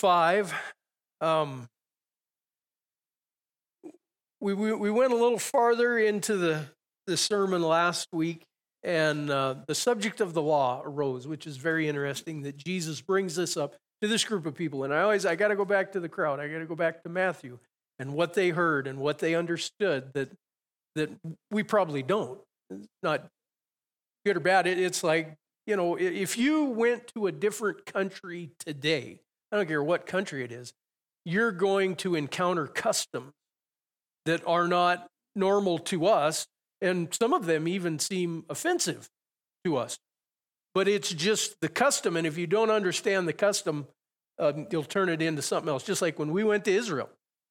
5. We went a little farther into the sermon last week, and the subject of the law arose, which is very interesting that Jesus brings this up to this group of people. And I got to go back to the crowd. I got to go back to Matthew and what they heard and what they understood that we probably don't. It's not good or bad. It's like, if you went to a different country today, I don't care what country it is, you're going to encounter customs that are not normal to us, and some of them even seem offensive to us. But it's just the custom, and if you don't understand the custom, you'll turn it into something else. Just like when we went to Israel,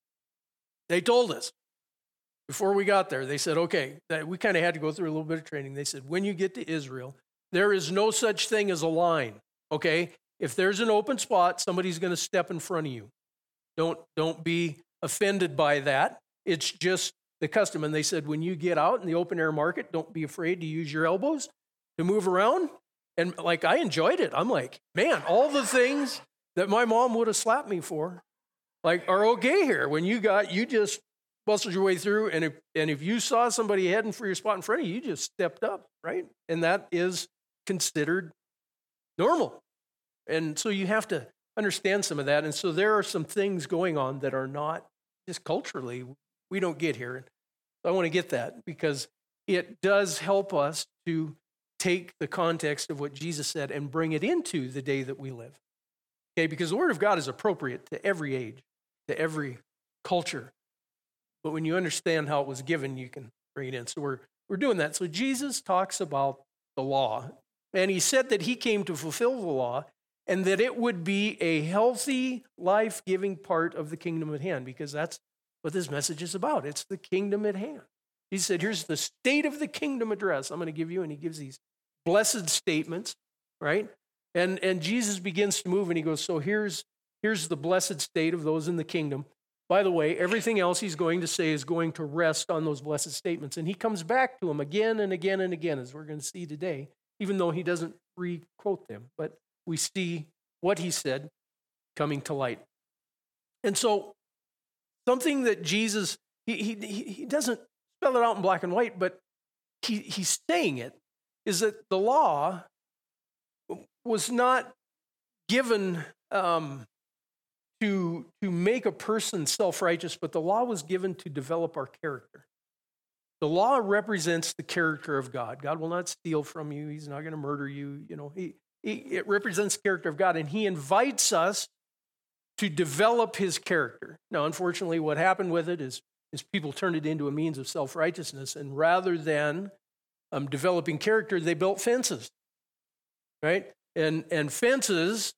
they told us before we got there, they said, okay, we kind of had to go through a little bit of training. They said, when you get to Israel, there is no such thing as a line, okay? If there's an open spot, somebody's going to step in front of you. Don't be offended by that. It's just the custom. And they said, when you get out in the open air market, don't be afraid to use your elbows to move around. And I enjoyed it. I'm like, man, all the things that my mom would have slapped me for, are okay here. When you just bustled your way through. And if you saw somebody heading for your spot in front of you, you just stepped up, right? And that is considered normal. And so you have to understand some of that. And so there are some things going on that are not just culturally, we don't get here. And I want to get that because it does help us to take the context of what Jesus said and bring it into the day that we live. Okay, because the Word of God is appropriate to every age, to every culture. But when you understand how it was given, you can bring it in. So we're doing that. So Jesus talks about the law, and he said that he came to fulfill the law and that it would be a healthy, life-giving part of the kingdom at hand, because that's what this message is about. It's the kingdom at hand. He said, here's the state of the kingdom address I'm going to give you, and he gives these blessed statements, right? And Jesus begins to move, and he goes, so here's the blessed state of those in the kingdom. By the way, everything else he's going to say is going to rest on those blessed statements. And he comes back to them again and again and again, as we're going to see today, even though he doesn't re-quote them. But we see what he said coming to light. And so something that Jesus, he doesn't spell it out in black and white, but he's saying it, is that the law was not given to make a person self-righteous, but the law was given to develop our character. The law represents the character of God. God will not steal from you. He's not going to murder you. It represents the character of God, and he invites us to develop his character. Now, unfortunately, what happened with it is people turned it into a means of self-righteousness, and rather than developing character, they built fences, right? And fences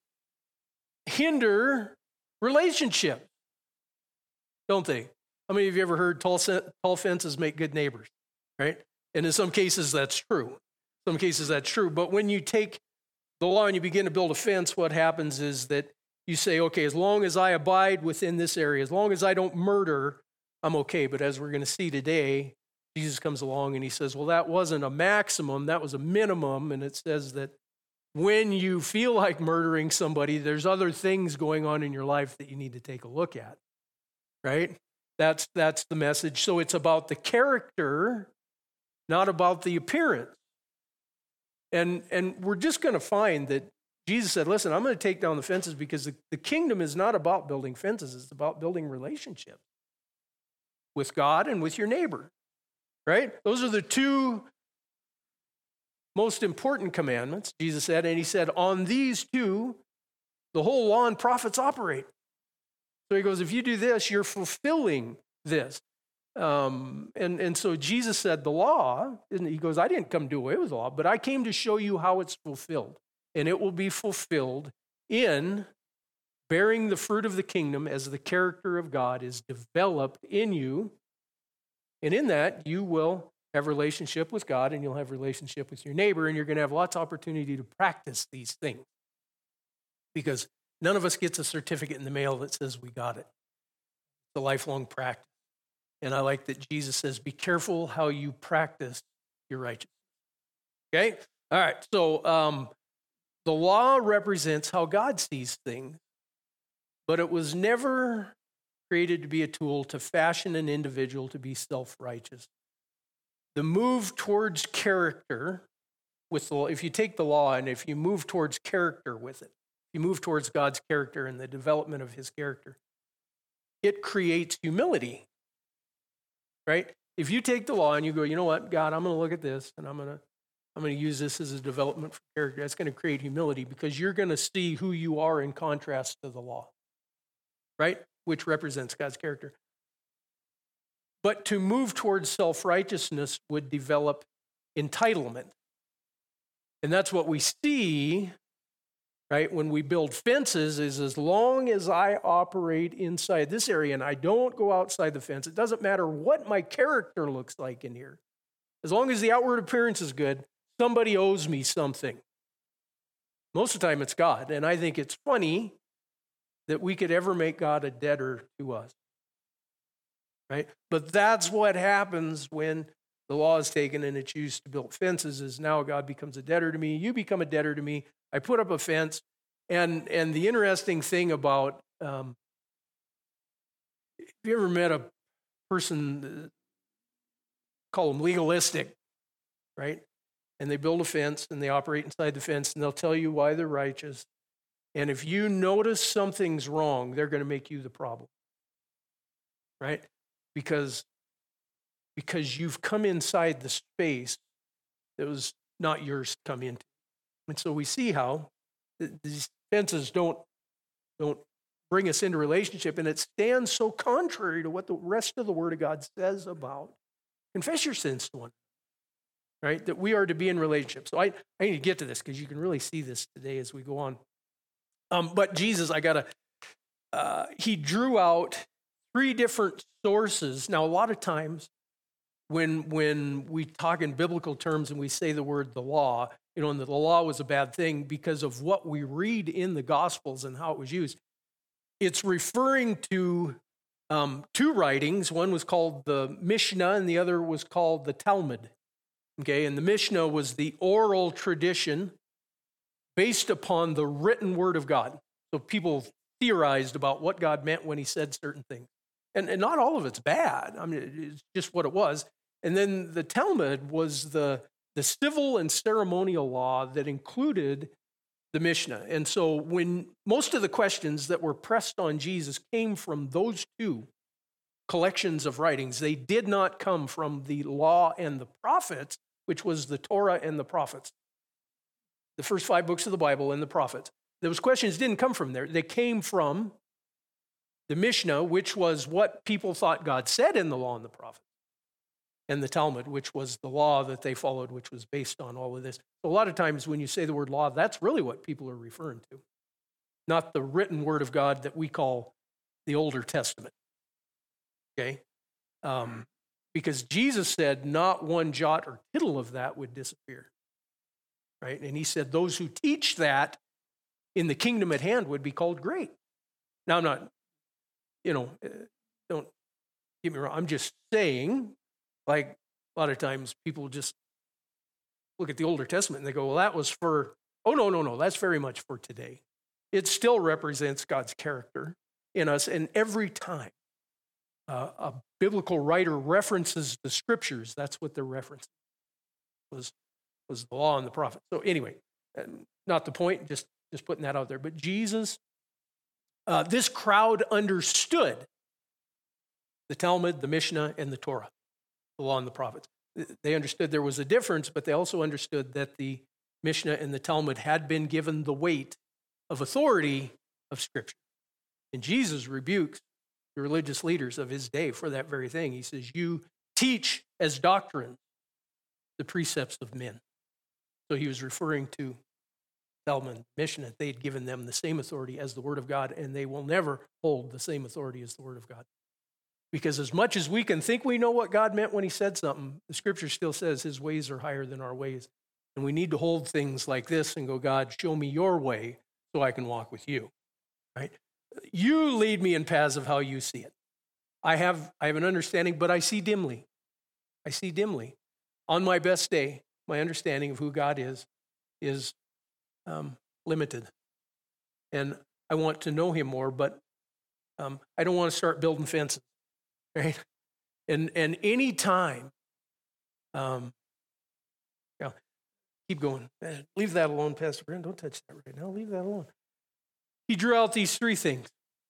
hinder relationships, don't they? How many of you ever heard tall fences make good neighbors, right? And in some cases, that's true. But when you take the law and you begin to build a fence, what happens is that you say, okay, as long as I abide within this area, as long as I don't murder, I'm okay. But as we're going to see today, Jesus comes along and he says, well, that wasn't a maximum, that was a minimum. And it says that when you feel like murdering somebody, there's other things going on in your life that you need to take a look at, right? That's the message. So it's about the character, not about the appearance. And we're just going to find that Jesus said, listen, I'm going to take down the fences because the kingdom is not about building fences. It's about building relationships with God and with your neighbor, right? Those are the two most important commandments, Jesus said. And he said, on these two, the whole law and prophets operate. So he goes, if you do this, you're fulfilling this. And so Jesus said the law, he goes, I didn't come to do away with the law, but I came to show you how it's fulfilled. And it will be fulfilled in bearing the fruit of the kingdom as the character of God is developed in you. And in that, you will have relationship with God and you'll have relationship with your neighbor, and you're going to have lots of opportunity to practice these things. Because none of us gets a certificate in the mail that says we got it. It's a lifelong practice. And I like that Jesus says, be careful how you practice your righteousness. Okay? All right. So the law represents how God sees things. but it was never created to be a tool to fashion an individual to be self-righteous. The move towards character with the law, if you take the law and if you move towards character with it, you move towards God's character and the development of his character, it creates humility, right? If you take the law and you go, you know what, God, I'm going to look at this and I'm going to use this as a development for character, that's going to create humility because you're going to see who you are in contrast to the law, right? Which represents God's character. But to move towards self-righteousness would develop entitlement. And that's what we see, right, when we build fences, is as long as I operate inside this area and I don't go outside the fence, it doesn't matter what my character looks like in here. As long as the outward appearance is good, somebody owes me something. Most of the time it's God. And I think it's funny that we could ever make God a debtor to us, right? But that's what happens when the law is taken and it's used to build fences, is now God becomes a debtor to me. You become a debtor to me. I put up a fence. And the interesting thing about, have you ever met a person, call them legalistic, right? And they build a fence and they operate inside the fence and they'll tell you why they're righteous. And if you notice something's wrong, they're going to make you the problem, right? Because you've come inside the space that was not yours to come into. And so we see how these fences don't bring us into relationship, and it stands so contrary to what the rest of the Word of God says about confess your sins to one another, right? That we are to be in relationship. So I need to get to this because you can really see this today as we go on. But Jesus, he drew out 3 different sources. Now, a lot of times when we talk in biblical terms and we say the word the law, and that the law was a bad thing because of what we read in the Gospels and how it was used, it's referring to 2 writings. One was called the Mishnah and the other was called the Talmud. Okay, and the Mishnah was the oral tradition based upon the written word of God. So people theorized about what God meant when he said certain things. And not all of it's bad. I mean, it's just what it was. And then the Talmud was the civil and ceremonial law that included the Mishnah. And so when most of the questions that were pressed on Jesus came from those 2 collections of writings, they did not come from the law and the prophets, which was the Torah and the prophets. The first 5 books of the Bible and the prophets. Those questions didn't come from there. They came from the Mishnah, which was what people thought God said in the law and the prophets, and the Talmud, which was the law that they followed, which was based on all of this. So a lot of times when you say the word law, that's really what people are referring to, not the written word of God that we call the Older Testament, okay? Because Jesus said not one jot or tittle of that would disappear. Right? And he said those who teach that in the kingdom at hand would be called great. Now, I'm not, don't get me wrong. I'm just saying, like a lot of times people just look at the Older Testament and they go, well, that was for, no, that's very much for today. It still represents God's character in us. And every time a biblical writer references the scriptures, that's what they're referencing, was the law and the prophet. So anyway, not the point, just putting that out there. But Jesus, this crowd understood the Talmud, the Mishnah, and the Torah, the law and the prophets. They understood there was a difference, but they also understood that the Mishnah and the Talmud had been given the weight of authority of Scripture. And Jesus rebukes the religious leaders of his day for that very thing. He says, you teach as doctrine the precepts of men. So he was referring to Talmud, Mishnah. They had given them the same authority as the Word of God, and they will never hold the same authority as the Word of God. Because as much as we can think we know what God meant when he said something, the Scripture still says his ways are higher than our ways. And we need to hold things like this and go, God, show me your way so I can walk with you. Right? You lead me in paths of how you see it. I have an understanding, but I see dimly. I see dimly. On my best day, my understanding of who God is limited. And I want to know him more, but I don't want to start building fences, right? And any time, yeah, keep going. Leave that alone, Pastor Brent. Don't touch that right now. Leave that alone. He drew out these three things.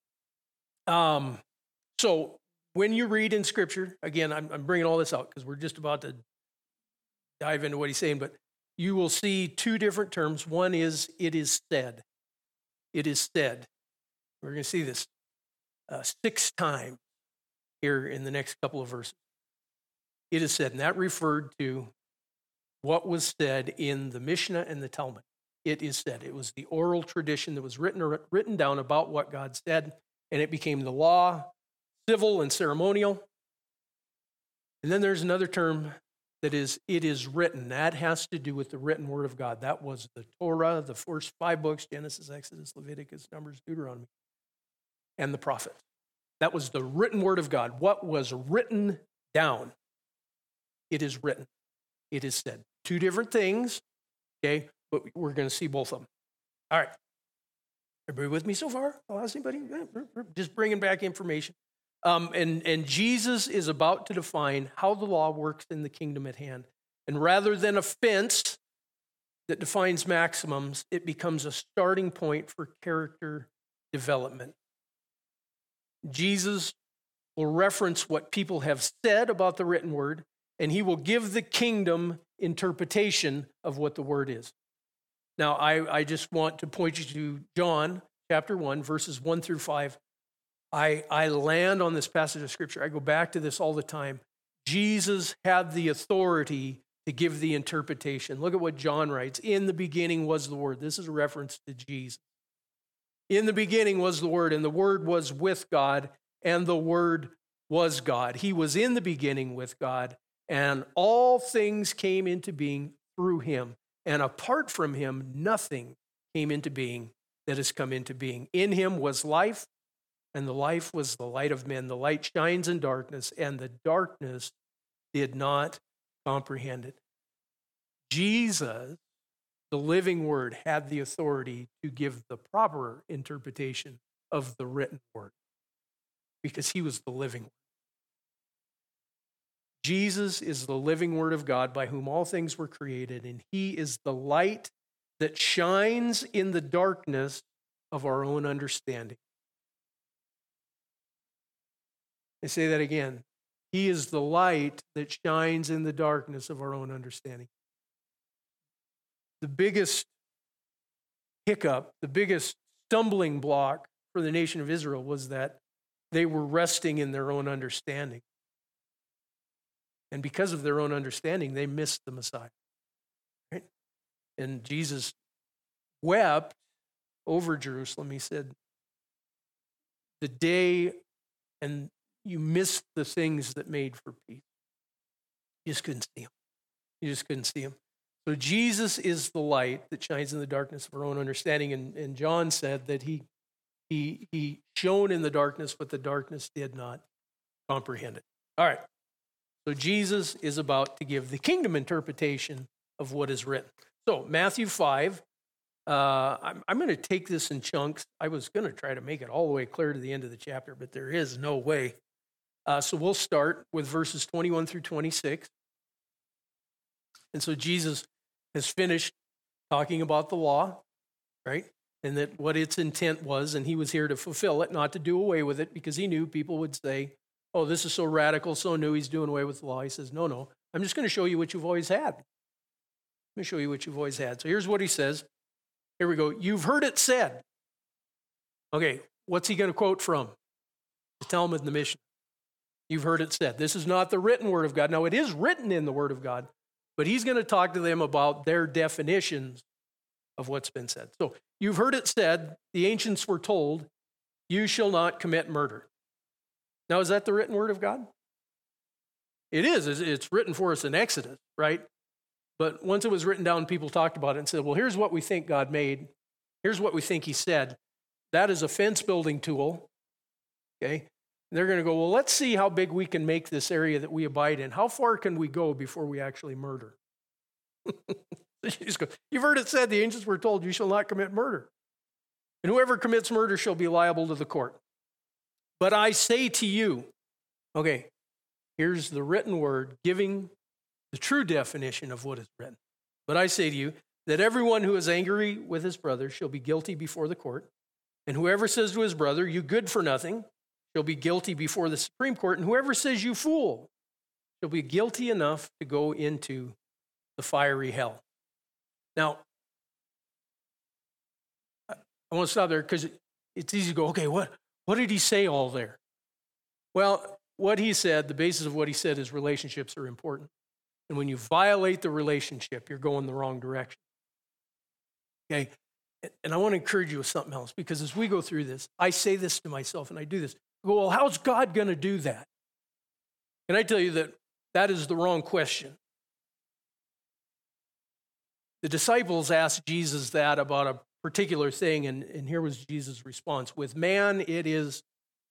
So when you read in Scripture, again, I'm bringing all this out because we're just about to dive into what he's saying, but you will see two different terms. One is, it is said. It is said. We're going to see this 6 times here in the next couple of verses. It is said, and that referred to what was said in the Mishnah and the Talmud. It is said. It was the oral tradition that was written down about what God said, and it became the law, civil and ceremonial. And then there's another term that is, it is written. That has to do with the written word of God. That was the Torah, the first 5 books, Genesis, Exodus, Leviticus, Numbers, Deuteronomy, and the prophets. That was the written word of God. What was written down? It is written. It is said. 2 different things, okay, but we're going to see both of them. All right. Everybody with me so far? I'll ask anybody. Just bringing back information. And Jesus is about to define how the law works in the kingdom at hand. And rather than a fence that defines maximums, it becomes a starting point for character development. Jesus will reference what people have said about the written word, and he will give the kingdom interpretation of what the word is. Now, I just want to point you to John chapter 1, verses 1 through 5. I land on this passage of Scripture. I go back to this all the time. Jesus had the authority to give the interpretation. Look at what John writes. In the beginning was the Word. This is a reference to Jesus. In the beginning was the Word, and the Word was with God, and the Word was God. He was in the beginning with God, and all things came into being through him. And apart from him, nothing came into being that has come into being. In him was life, and the life was the light of men. The light shines in darkness, and the darkness did not comprehend it. Jesus, the living word, had the authority to give the proper interpretation of the written word because he was the living word. Jesus is the living word of God by whom all things were created, and he is the light that shines in the darkness of our own understanding. I say that again. He is the light that shines in the darkness of our own understanding. The biggest hiccup, the biggest stumbling block for the nation of Israel was that they were resting in their own understanding. And because of their own understanding, they missed the Messiah. Right? And Jesus wept over Jerusalem. He said, the day and you missed the things that made for peace. You just couldn't see him. You just couldn't see him. So Jesus is the light that shines in the darkness of our own understanding. And John said that he shone in the darkness, but the darkness did not comprehend it. All right. So Jesus is about to give the kingdom interpretation of what is written. So Matthew 5, I'm going to take this in chunks. I was going to try to make it all the way clear to the end of the chapter, but there is no way. So we'll start with verses 21 through 26. And so Jesus has finished talking about the law, right? And that what its intent was, and he was here to fulfill it, not to do away with it, because he knew people would say, oh, this is so radical, so new, he's doing away with the law. He says, no, I'm just going to show you what you've always had. Let me show you what you've always had. So here's what he says. Here we go. You've heard it said. Okay, what's he going to quote from? The Talmud and the Mishnah. You've heard it said. This is not the written word of God. Now, it is written in the word of God, but he's going to talk to them about their definitions of what's been said. So you've heard it said, the ancients were told, you shall not commit murder. Now, is that the written word of God? It is. It's written for us in Exodus, right? But once it was written down, people talked about it and said, well, here's what we think God made. Here's what we think he said. That is a fence-building tool, okay? And they're going to go, well, let's see how big we can make this area that we abide in. How far can we go before we actually murder? You just go, you've heard it said, the ancients were told, you shall not commit murder. And whoever commits murder shall be liable to the court. But I say to you, okay, here's the written word giving the true definition of what is written. But I say to you that everyone who is angry with his brother shall be guilty before the court. And whoever says to his brother, you good for nothing, shall be guilty before the Supreme Court. And whoever says, you fool, shall be guilty enough to go into the fiery hell. Now, I want to stop there because it's easy to go, okay, what did he say all there? Well, what he said, the basis of what he said is relationships are important. And when you violate the relationship, you're going the wrong direction. Okay? And I want to encourage you with something else, because as we go through this, I say this to myself and I do this. I go, well, how's God going to do that? And I tell you that that is the wrong question. The disciples asked Jesus that about a particular thing, and here was Jesus' response. With man, it is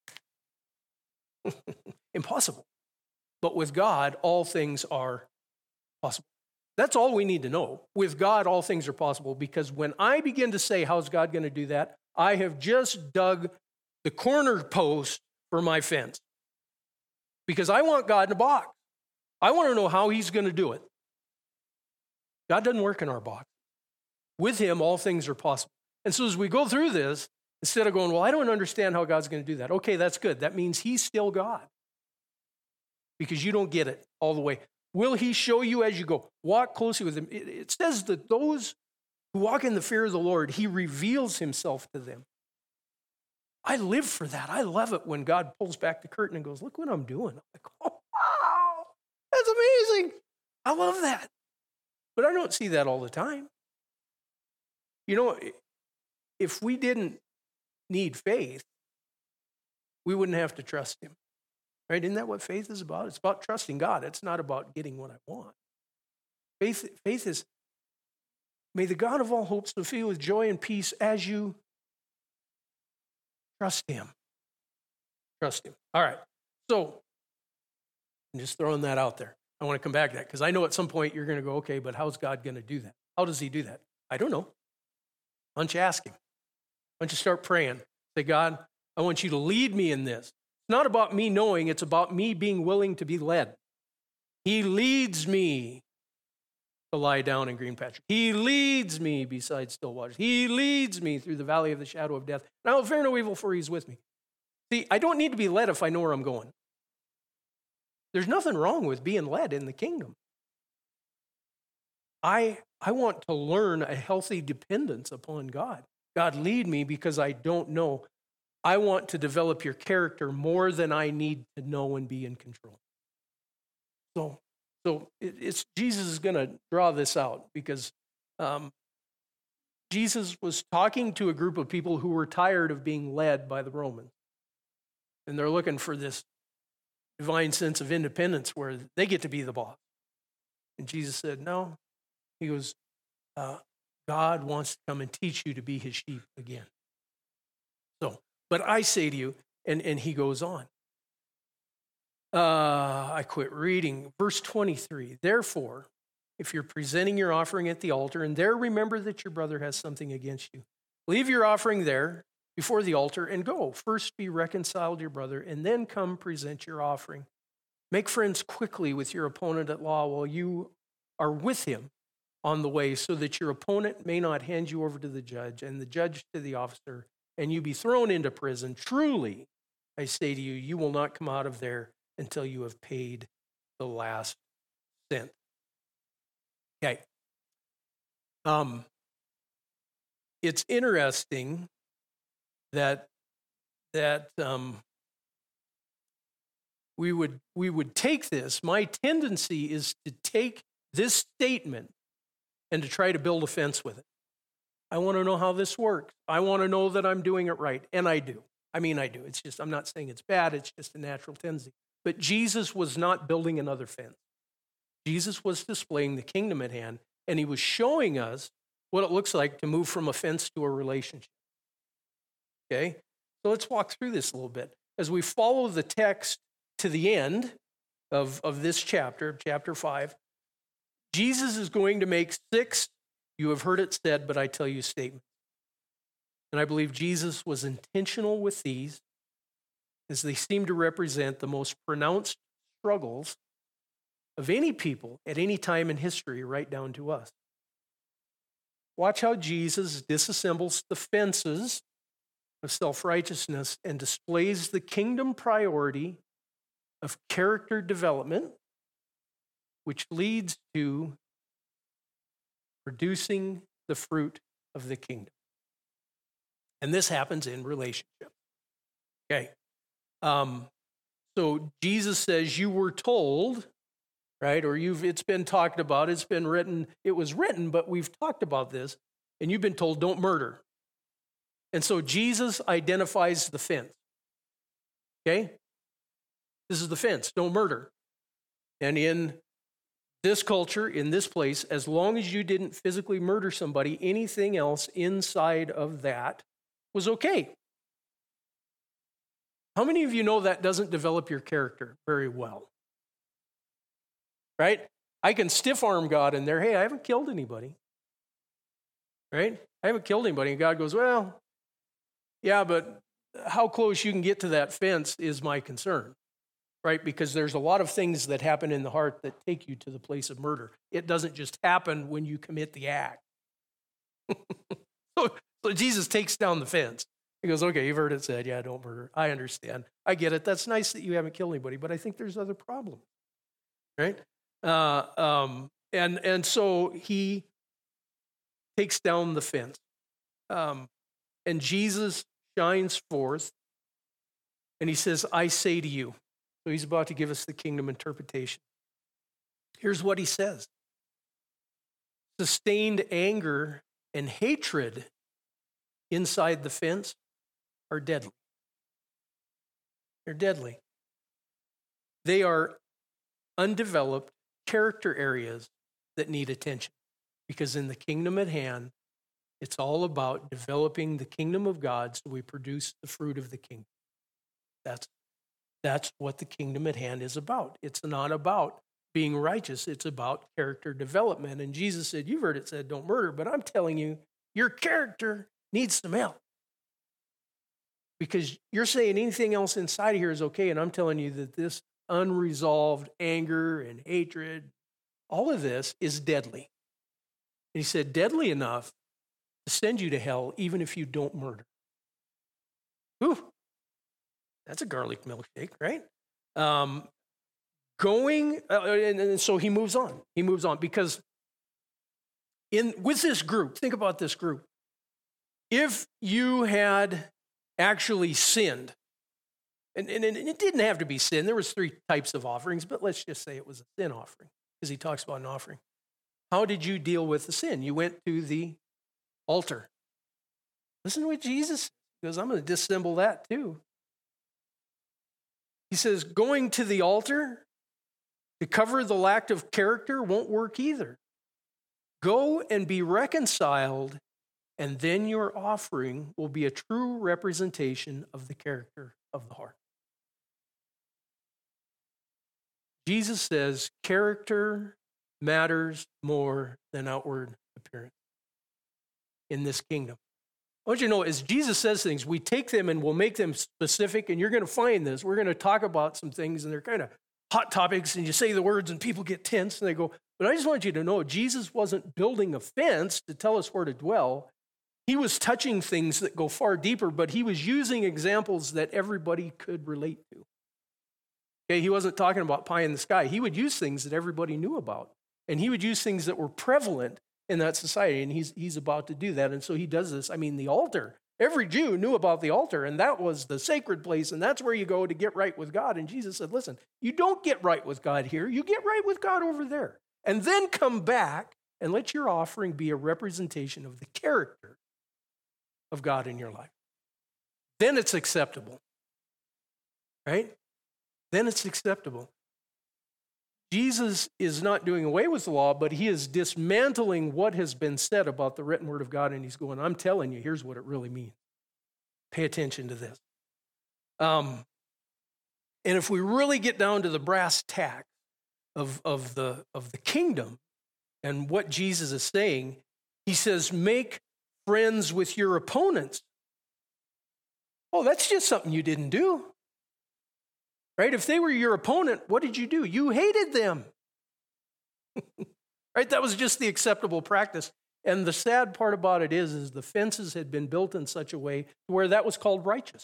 impossible. But with God, all things are possible. That's all we need to know. With God, all things are possible, because when I begin to say, how's God going to do that? I have just dug the corner post for my fence, because I want God in a box. I want to know how he's going to do it. God doesn't work in our box. With him, all things are possible. And so as we go through this, instead of going, well, I don't understand how God's going to do that. Okay, that's good. That means he's still God, because you don't get it all the way. Will he show you as you go? Walk closely with him. It says that those who walk in the fear of the Lord, he reveals himself to them. I live for that. I love it when God pulls back the curtain and goes, look what I'm doing. I'm like, oh, wow, that's amazing. I love that. But I don't see that all the time. You know, if we didn't need faith, we wouldn't have to trust him. Right? Isn't that what faith is about? It's about trusting God. It's not about getting what I want. Faith is, may the God of all hopes fill you with joy and peace as you trust him. Trust him. All right. So, I'm just throwing that out there. I want to come back to that, because I know at some point you're going to go, okay, but how's God going to do that? How does he do that? I don't know. Why don't you ask him? Why don't you start praying? Say, God, I want you to lead me in this. It's not about me knowing, it's about me being willing to be led. He leads me to lie down in green pastures. He leads me beside still waters. He leads me through the valley of the shadow of death. And I will fear no evil, for he's with me. See, I don't need to be led if I know where I'm going. There's nothing wrong with being led in the kingdom. I want to learn a healthy dependence upon God. God, lead me because I don't know. I want to develop your character more than I need to know and be in control. So it's Jesus is going to draw this out, because Jesus was talking to a group of people who were tired of being led by the Romans. And they're looking for this divine sense of independence where they get to be the boss. And Jesus said, no. He goes, God wants to come and teach you to be his sheep again. So, but I say to you, and he goes on. I quit reading. Verse 23, therefore, if you're presenting your offering at the altar, and there remember that your brother has something against you, leave your offering there before the altar and go. First be reconciled to your brother, and then come present your offering. Make friends quickly with your opponent at law while you are with him on the way, so that your opponent may not hand you over to the judge, and the judge to the officer, and you be thrown into prison. Truly, I say to you, you will not come out of there until you have paid the last cent. Okay. It's interesting that we would take this. My tendency is to take this statement and to try to build a fence with it. I want to know how this works. I want to know that I'm doing it right. And I do. I do. It's just, I'm not saying it's bad. It's just a natural tendency. But Jesus was not building another fence. Jesus was displaying the kingdom at hand, and he was showing us what it looks like to move from a fence to a relationship. Okay? So let's walk through this a little bit. As we follow the text to the end of this chapter, chapter 5, Jesus is going to make 6, you have heard it said, but I tell you, statements. And I believe Jesus was intentional with these, as they seem to represent the most pronounced struggles of any people at any time in history, right down to us. Watch how Jesus disassembles the fences of self-righteousness and displays the kingdom priority of character development, which leads to producing the fruit of the kingdom. And this happens in relationships. Okay. So Jesus says, you were told, right? Or it's been talked about, it's been written, it was written, but we've talked about this, and you've been told, don't murder. And so Jesus identifies the fence. Okay? This is the fence, don't murder. And in this culture, in this place, as long as you didn't physically murder somebody, anything else inside of that was okay. How many of you know that doesn't develop your character very well? Right? I can stiff arm God in there. Hey, I haven't killed anybody. Right? I haven't killed anybody. And God goes, well, yeah, but how close you can get to that fence is my concern. Right? Because there's a lot of things that happen in the heart that take you to the place of murder. It doesn't just happen when you commit the act. So Jesus takes down the fence. He goes, okay, you've heard it said, yeah, don't murder. I understand. I get it. That's nice that you haven't killed anybody, but I think there's other problems. Right? And so he takes down the fence. And Jesus shines forth, and he says, I say to you. So he's about to give us the kingdom interpretation. Here's what he says. Sustained anger and hatred inside the fence are deadly. They're deadly. They are undeveloped character areas that need attention. Because in the kingdom at hand, it's all about developing the kingdom of God so we produce the fruit of the kingdom. That's what the kingdom at hand is about. It's not about being righteous. It's about character development. And Jesus said, you've heard it said, don't murder, but I'm telling you, your character needs some help. Because you're saying anything else inside of here is okay, and I'm telling you that this unresolved anger and hatred, all of this is deadly. And he said, deadly enough to send you to hell even if you don't murder. Ooh, that's a garlic milkshake, right? And so he moves on. He moves on because with this group, think about this group. If you had actually sinned, and it didn't have to be sin. There was 3 types of offerings, but let's just say it was a sin offering because he talks about an offering. How did you deal with the sin? You went to the altar. Listen to what Jesus says, because I'm going to disassemble that too. He says, going to the altar to cover the lack of character won't work either. Go and be reconciled, and then your offering will be a true representation of the character of the heart. Jesus says character matters more than outward appearance in this kingdom. I want you to know, as Jesus says things, we take them and we'll make them specific, and you're going to find this. We're going to talk about some things, and they're kind of hot topics, and you say the words, and people get tense, and they go, but I just want you to know, Jesus wasn't building a fence to tell us where to dwell. He was touching things that go far deeper, but he was using examples that everybody could relate to. Okay, he wasn't talking about pie in the sky. He would use things that everybody knew about, and he would use things that were prevalent in that society, and he's about to do that. And so he does this. I mean, the altar. Every Jew knew about the altar, and that was the sacred place, and that's where you go to get right with God. And Jesus said, listen, you don't get right with God here. You get right with God over there. And then come back and let your offering be a representation of the character of God in your life. Then it's acceptable. Right? Then it's acceptable. Jesus is not doing away with the law, but he is dismantling what has been said about the written word of God, and he's going, I'm telling you, here's what it really means. Pay attention to this. And if we really get down to the brass tack of the kingdom and what Jesus is saying, he says, make friends with your opponents. Oh, that's just something you didn't do. right? If they were your opponent, what did you do? You hated them, right? That was just the acceptable practice. And the sad part about it is the fences had been built in such a way where that was called righteous.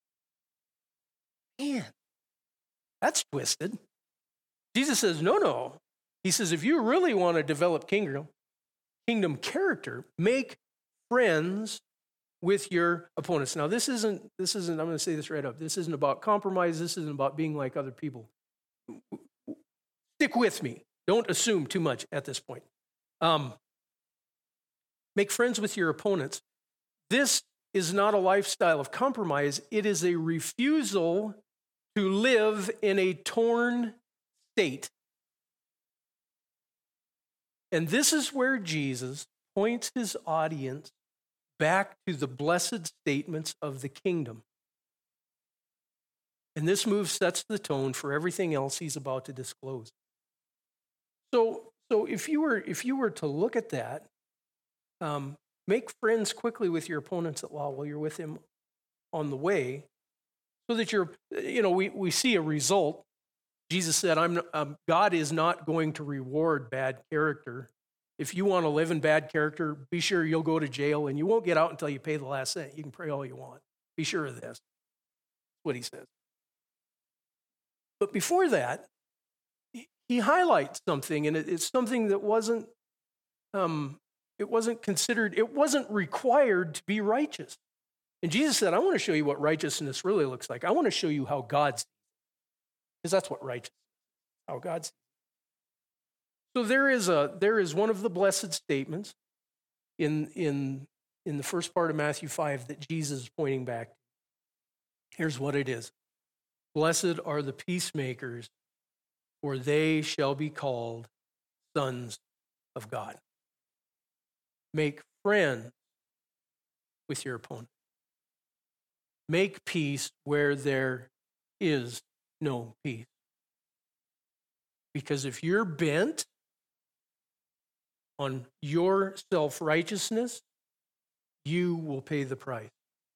Man, that's twisted. Jesus says, no. He says, if you really want to develop kingdom character, make friends with your opponents. Now, this isn't, I'm going to say this right up. This isn't about compromise. This isn't about being like other people. Stick with me. Don't assume too much at this point. Make friends with your opponents. This is not a lifestyle of compromise. It is a refusal to live in a torn state. And this is where Jesus points his audience back to the blessed statements of the kingdom. And this move sets the tone for everything else he's about to disclose. So if you were to look at that, make friends quickly with your opponents at law while you're with him on the way, so that we see a result. Jesus said, God is not going to reward bad character. If you want to live in bad character, be sure you'll go to jail and you won't get out until you pay the last cent. You can pray all you want. Be sure of this. That's what he says. But before that, he highlights something, and it's something that wasn't considered, it wasn't required to be righteous. And Jesus said, I want to show you what righteousness really looks like. I want to show you how God sees it. Because that's what righteousness is, how God sees it. So there is one of the blessed statements in the first part of Matthew 5 that Jesus is pointing back to. Here's what it is. Blessed are the peacemakers, for they shall be called sons of God. Make friends with your opponent. Make peace where there is no peace. Because if you're bent on your self-righteousness, you will pay the price.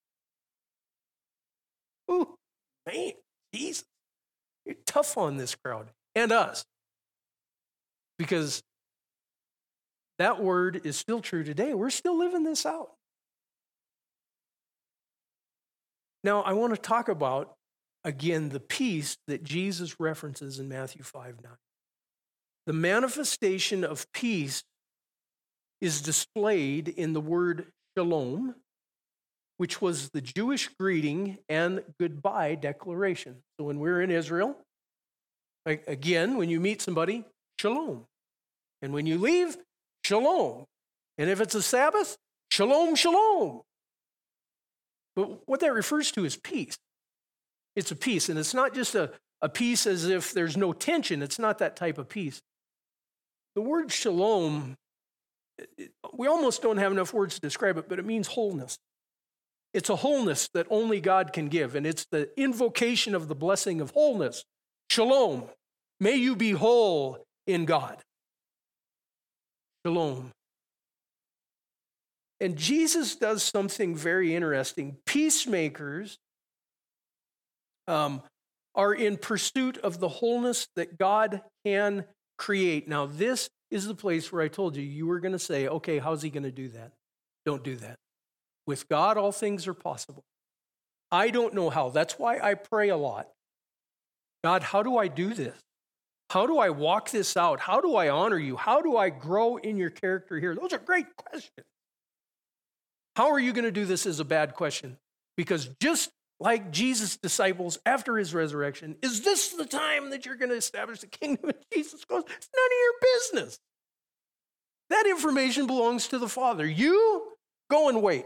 Ooh, man, Jesus. You're tough on this crowd and us. Because that word is still true today. We're still living this out. Now, I want to talk about, again, the peace that Jesus references in Matthew 5:9. The manifestation of peace is displayed in the word shalom, which was the Jewish greeting and goodbye declaration. So when we're in Israel, again, when you meet somebody, shalom. And when you leave, shalom. And if it's a Sabbath, shalom, shalom. But what that refers to is peace. It's a peace, and it's not just a peace as if there's no tension. It's not that type of peace. The word shalom, we almost don't have enough words to describe it, but it means wholeness. It's a wholeness that only God can give, and it's the invocation of the blessing of wholeness. Shalom. May you be whole in God. Shalom. And Jesus does something very interesting. Peacemakers are in pursuit of the wholeness that God can create. Now, this is the place where I told you were going to say, okay, how's he going to do that? Don't do that. With God, all things are possible. I don't know how. That's why I pray a lot. God, how do I do this? How do I walk this out? How do I honor you? How do I grow in your character here? Those are great questions. How are you going to do this is a bad question. Because just like Jesus' disciples after his resurrection, is this the time that you're going to establish the kingdom? And Jesus goes, it's none of your business. That information belongs to the Father. You go and wait.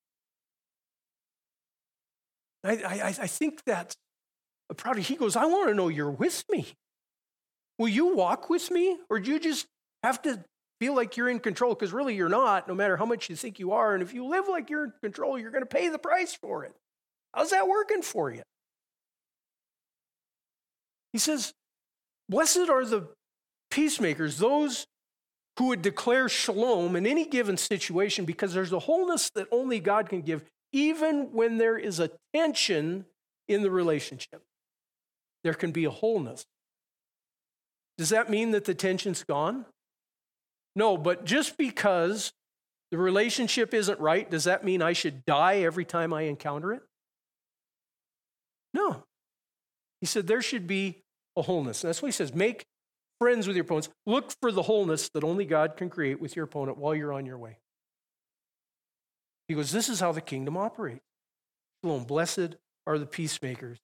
I think that's a proud. He goes, I want to know you're with me. Will you walk with me? Or do you just have to feel like you're in control? Because really you're not, no matter how much you think you are. And if you live like you're in control, you're going to pay the price for it. How's that working for you? He says, blessed are the peacemakers, those who would declare shalom in any given situation, because there's a wholeness that only God can give, even when there is a tension in the relationship. there can be a wholeness. Does that mean that the tension's gone? No, but just because the relationship isn't right, does that mean I should die every time I encounter it? No. He said there should be a wholeness. And that's what he says. Make friends with your opponents. Look for the wholeness that only God can create with your opponent while you're on your way. He goes, this is how the kingdom operates. Shalom, blessed are the peacemakers.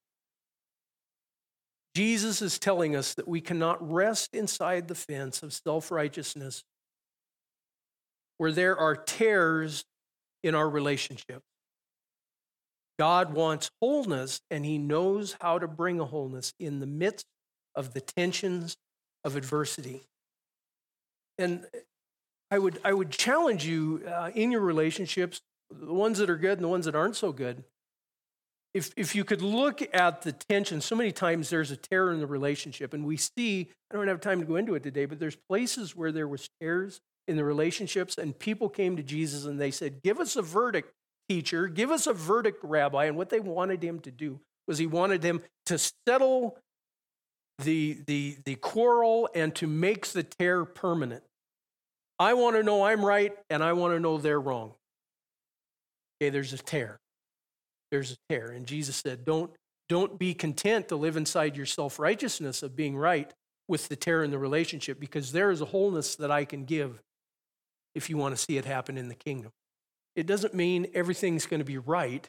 Jesus is telling us that we cannot rest inside the fence of self-righteousness where there are tears in our relationship. God wants wholeness, and he knows how to bring a wholeness in the midst of the tensions of adversity. And I would challenge you in your relationships, the ones that are good and the ones that aren't so good, if you could look at the tension, so many times there's a tear in the relationship, and we see, I don't have time to go into it today, but there's places where there was tears in the relationships, and people came to Jesus and they said, give us a verdict, teacher, give us a verdict, rabbi. And what they wanted him to do was he wanted him to settle the quarrel and to make the tear permanent. I want to know I'm right, and I want to know they're wrong. Okay, there's a tear. There's a tear. And Jesus said, don't be content to live inside your self-righteousness of being right with the tear in the relationship, because there is a wholeness that I can give if you want to see it happen in the kingdom. It doesn't mean everything's going to be right,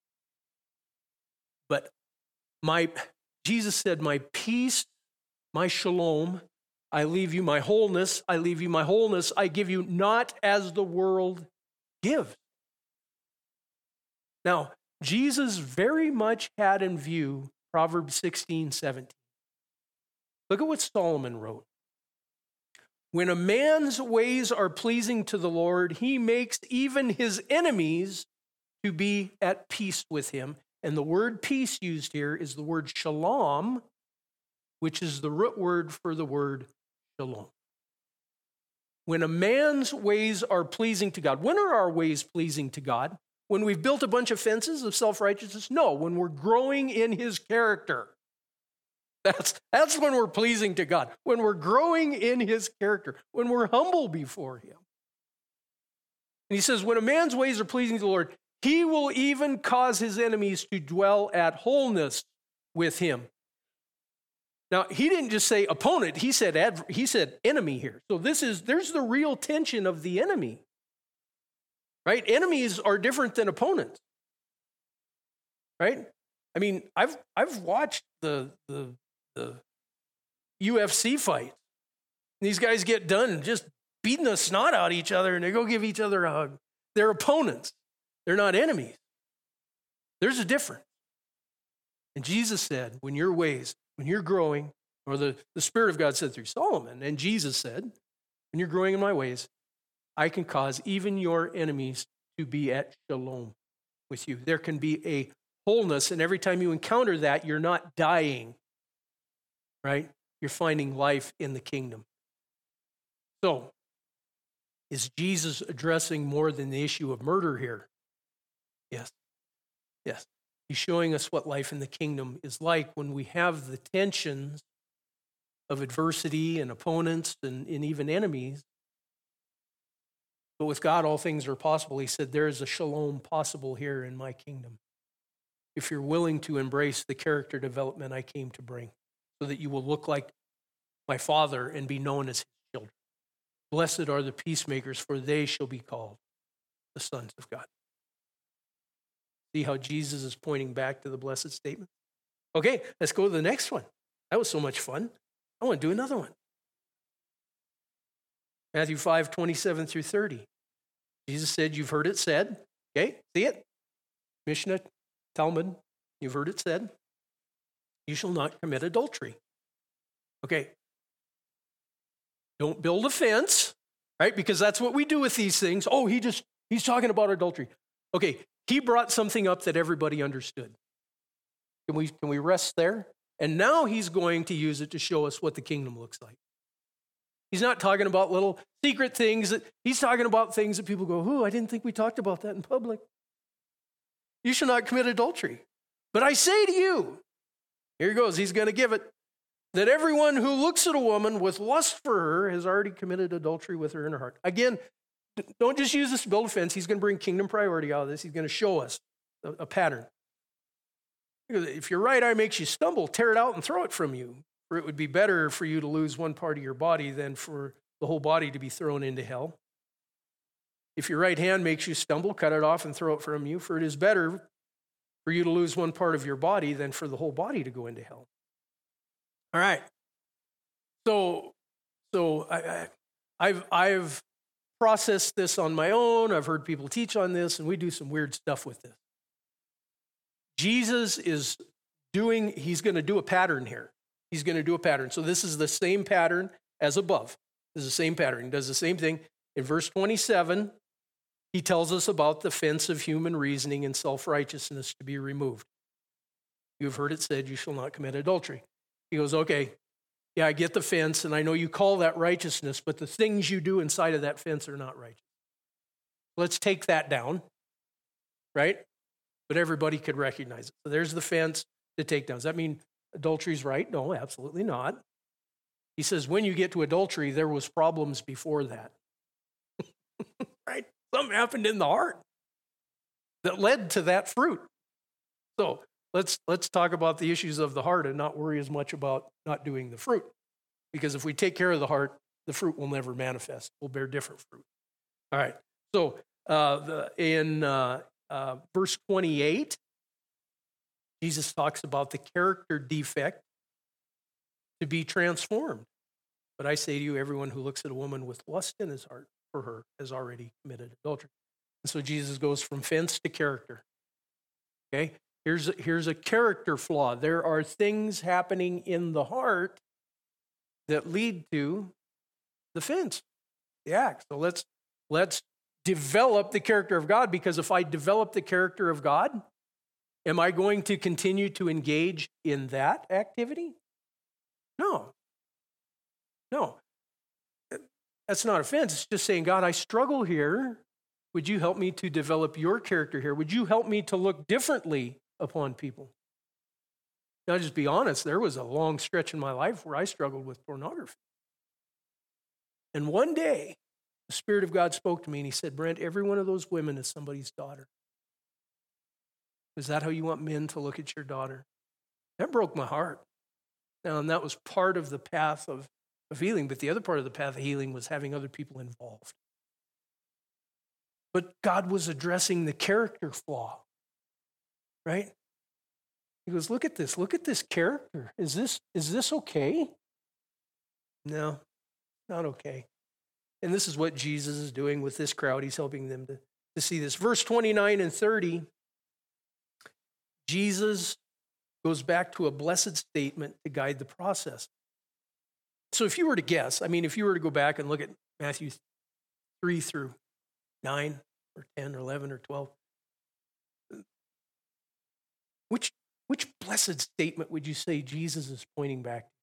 but Jesus said, my peace, my shalom, I leave you my wholeness, I leave you my wholeness, I give you not as the world gives. Now, Jesus very much had in view Proverbs 16:17. Look at what Solomon wrote. When a man's ways are pleasing to the Lord, he makes even his enemies to be at peace with him. And the word peace used here is the word shalom, which is the root word for the word shalom. When a man's ways are pleasing to God, when are our ways pleasing to God? When we've built a bunch of fences of self-righteousness? No, when we're growing in his character. That's when we're pleasing to God. When we're growing in his character. When we're humble before him. And he says, when a man's ways are pleasing to the Lord, he will even cause his enemies to dwell at wholeness with him. Now, he didn't just say opponent, he said enemy here. So there's the real tension of the enemy. Right? Enemies are different than opponents. Right? I mean, I've watched the UFC fight. These guys get done just beating the snot out of each other, and they go give each other a hug. They're opponents. They're not enemies. There's a difference. And Jesus said, when you're growing, or the Spirit of God said through Solomon, and Jesus said, when you're growing in my ways, I can cause even your enemies to be at shalom with you. There can be a wholeness, and every time you encounter that, you're not dying, right? You're finding life in the kingdom. So, is Jesus addressing more than the issue of murder here? Yes. Yes. He's showing us what life in the kingdom is like when we have the tensions of adversity and opponents and even enemies. But with God, all things are possible. He said, there is a shalom possible here in my kingdom. If you're willing to embrace the character development I came to bring, so that you will look like my Father and be known as his children. Blessed are the peacemakers, for they shall be called the sons of God. See how Jesus is pointing back to the blessed statement? Okay, let's go to the next one. That was so much fun. I want to do another one. Matthew 5:27 through 30. Jesus said, you've heard it said. Okay, see it? Mishnah, Talmud, you've heard it said. You shall not commit adultery. Okay. Don't build a fence, right? Because that's what we do with these things. Oh, he's talking about adultery. Okay, he brought something up that everybody understood. Can we rest there? And now he's going to use it to show us what the kingdom looks like. He's not talking about little secret things. He's talking about things that people go, I didn't think we talked about that in public. You shall not commit adultery. But I say to you, Here he goes. He's going to give it. That everyone who looks at a woman with lust for her has already committed adultery with her in her heart. Again, don't just use this to build a fence. He's going to bring kingdom priority out of this. He's going to show us a pattern. If your right eye makes you stumble, tear it out and throw it from you. For it would be better for you to lose one part of your body than for the whole body to be thrown into hell. If your right hand makes you stumble, cut it off and throw it from you. For it is better for you to lose one part of your body than for the whole body to go into hell. All right. So I've processed this on my own. I've heard people teach on this, and we do some weird stuff with this. Jesus is he's going to do a pattern here. He's going to do a pattern. So this is the same pattern as above. This is the same pattern. He does the same thing. In verse 27, he tells us about the fence of human reasoning and self-righteousness to be removed. You've heard it said, you shall not commit adultery. He goes, okay, yeah, I get the fence, and I know you call that righteousness, but the things you do inside of that fence are not righteous. Let's take that down, right? But everybody could recognize it. So there's the fence to take down. Does that mean adultery's right? No, absolutely not. He says, when you get to adultery, there was problems before that. Right? Something happened in the heart that led to that fruit. So let's talk about the issues of the heart and not worry as much about not doing the fruit. Because if we take care of the heart, the fruit will never manifest. We'll bear different fruit. All right. So in verse 28, Jesus talks about the character defect to be transformed. But I say to you, everyone who looks at a woman with lust in his heart for her has already committed adultery. And so Jesus goes from fence to character. Okay? Here's a character flaw. There are things happening in the heart that lead to the fence, the act. So let's develop the character of God, because if I develop the character of God, am I going to continue to engage in that activity? No. That's not offense. It's just saying, God, I struggle here. Would you help me to develop your character here? Would you help me to look differently upon people? Now, I'll just be honest, there was a long stretch in my life where I struggled with pornography. And one day, the Spirit of God spoke to me and he said, Brent, every one of those women is somebody's daughter. Is that how you want men to look at your daughter? That broke my heart. Now, and that was part of the path of healing, but the other part of the path of healing was having other people involved. But God was addressing the character flaw, right? He goes, look at this character. Is this okay? No, not okay. And this is what Jesus is doing with this crowd. He's helping them to see this. Verse 29 and 30, Jesus goes back to a blessed statement to guide the process. So if you were to guess, if you were to go back and look at Matthew 3 through 9 or 10 or 11 or 12, which blessed statement would you say Jesus is pointing back to?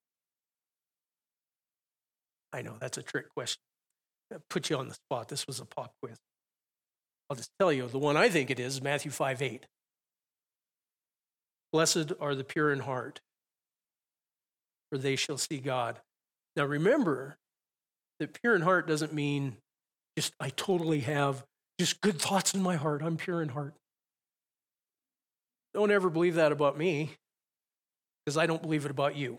I know, that's a trick question. I put you on the spot. This was a pop quiz. I'll just tell you, the one I think it is Matthew 5:8. Blessed are the pure in heart, for they shall see God. Now remember that pure in heart doesn't mean just I totally have just good thoughts in my heart. I'm pure in heart. Don't ever believe that about me, because I don't believe it about you.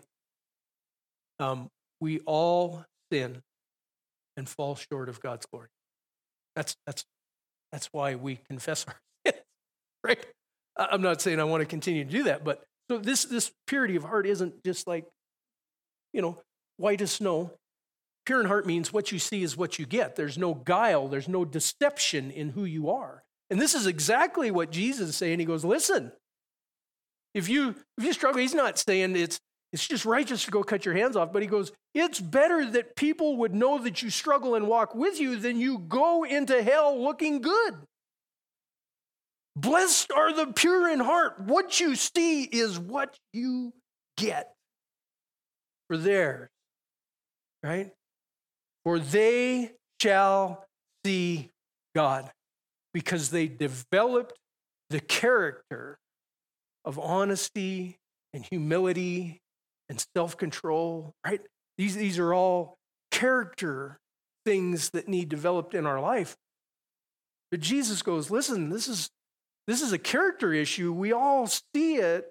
We all sin and fall short of God's glory. That's why we confess our sins, right? I'm not saying I want to continue to do that, but so this purity of heart isn't just like, white as snow. Pure in heart means what you see is what you get. There's no guile, there's no deception in who you are. And this is exactly what Jesus is saying. He goes, listen, if you struggle, he's not saying it's just righteous to go cut your hands off, but he goes, it's better that people would know that you struggle and walk with you than you go into hell looking good. Blessed are the pure in heart. What you see is what you get for theirs, right? For they shall see God, because they developed the character of honesty and humility and self-control, right? These are all character things that need developed in our life. But Jesus goes, listen, this is a character issue. We all see it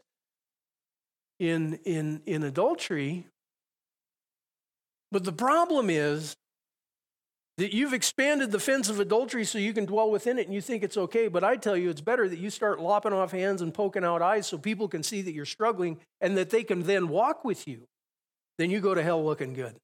in adultery. But the problem is that you've expanded the fence of adultery so you can dwell within it and you think it's okay. But I tell you, it's better that you start lopping off hands and poking out eyes so people can see that you're struggling and that they can then walk with you. Then you go to hell looking good.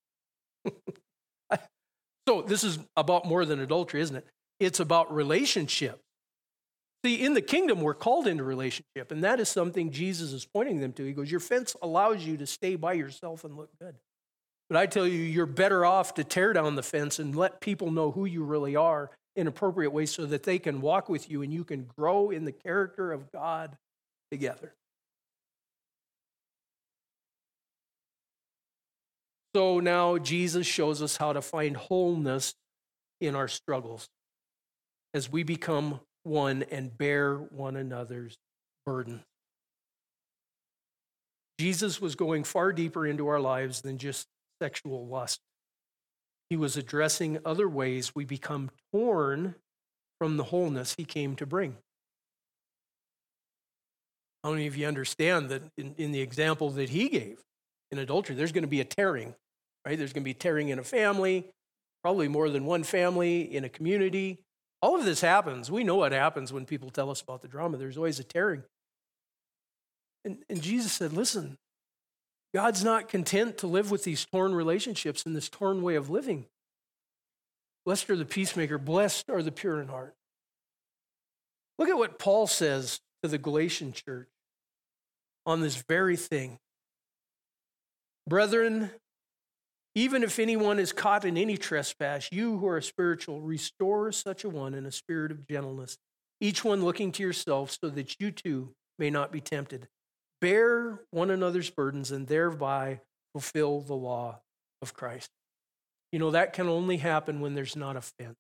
So this is about more than adultery, isn't it? It's about relationship. See, in the kingdom, we're called into relationship, and that is something Jesus is pointing them to. He goes, your fence allows you to stay by yourself and look good. But I tell you, you're better off to tear down the fence and let people know who you really are in appropriate ways so that they can walk with you and you can grow in the character of God together. So now Jesus shows us how to find wholeness in our struggles as we become one and bear one another's burden. Jesus was going far deeper into our lives than just sexual lust. He was addressing other ways we become torn from the wholeness he came to bring. How many of you understand that in the example that he gave in adultery, there's going to be a tearing, right? There's going to be tearing in a family, probably more than one family, in a community. All of this happens. We know what happens when people tell us about the drama. There's always a tearing. And Jesus said, listen, God's not content to live with these torn relationships and this torn way of living. Blessed are the peacemaker, blessed are the pure in heart. Look at what Paul says to the Galatian church on this very thing. Brethren, even if anyone is caught in any trespass, you who are spiritual, restore such a one in a spirit of gentleness, each one looking to yourself so that you too may not be tempted. Bear one another's burdens and thereby fulfill the law of Christ. You know, that can only happen when there's not a fence.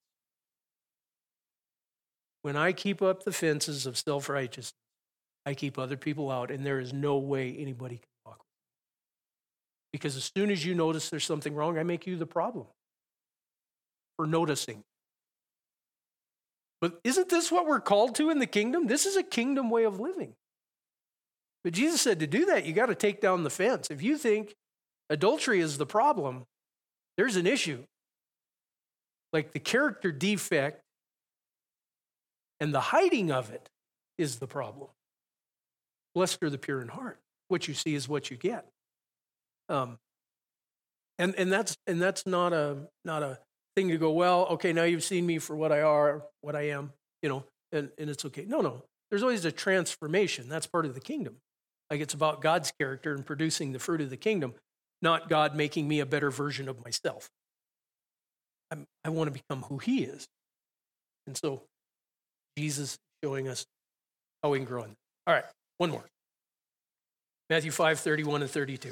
When I keep up the fences of self-righteousness, I keep other people out, and there is no way anybody can walk with me. Because as soon as you notice there's something wrong, I make you the problem for noticing. But isn't this what we're called to in the kingdom? This is a kingdom way of living. But Jesus said to do that, you got to take down the fence. If you think adultery is the problem, there's an issue. Like the character defect and the hiding of it is the problem. Blessed are the pure in heart. What you see is what you get. And that's not a thing to go, well, okay, now you've seen me for what I am, and it's okay. No. There's always a transformation. That's part of the kingdom. Like it's about God's character and producing the fruit of the kingdom, not God making me a better version of myself. I want to become who he is. And so Jesus showing us how we can grow in that. All right, one more. Matthew 5:31 and 32.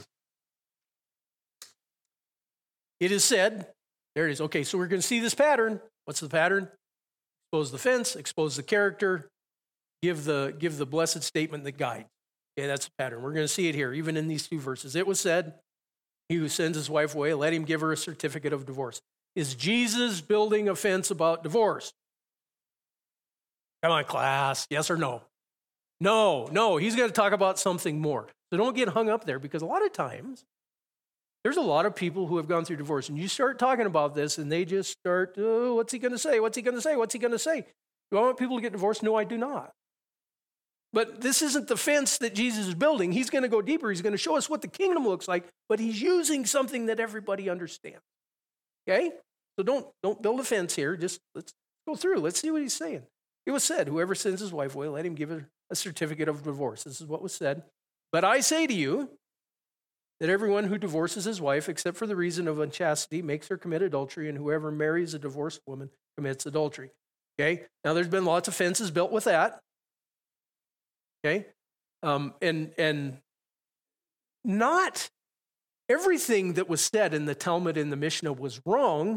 It is said, there it is. Okay, so we're going to see this pattern. What's the pattern? Expose the fence, expose the character, give the blessed statement that guides. Okay, that's the pattern. We're going to see it here, even in these two verses. It was said, he who sends his wife away, let him give her a certificate of divorce. Is Jesus building a fence about divorce? Come on, class. Yes or no? No. He's going to talk about something more. So don't get hung up there, because a lot of times there's a lot of people who have gone through divorce, and you start talking about this, and they just start, oh, what's he going to say? What's he going to say? What's he going to say? Do I want people to get divorced? No, I do not. But this isn't the fence that Jesus is building. He's going to go deeper. He's going to show us what the kingdom looks like, but he's using something that everybody understands. Okay? So don't build a fence here. Just let's go through. Let's see what he's saying. It was said, whoever sends his wife away, let him give her a certificate of divorce. This is what was said. But I say to you that everyone who divorces his wife, except for the reason of unchastity, makes her commit adultery, and whoever marries a divorced woman commits adultery. Okay? Now, there's been lots of fences built with that. Okay? And not everything that was said in the Talmud and the Mishnah was wrong,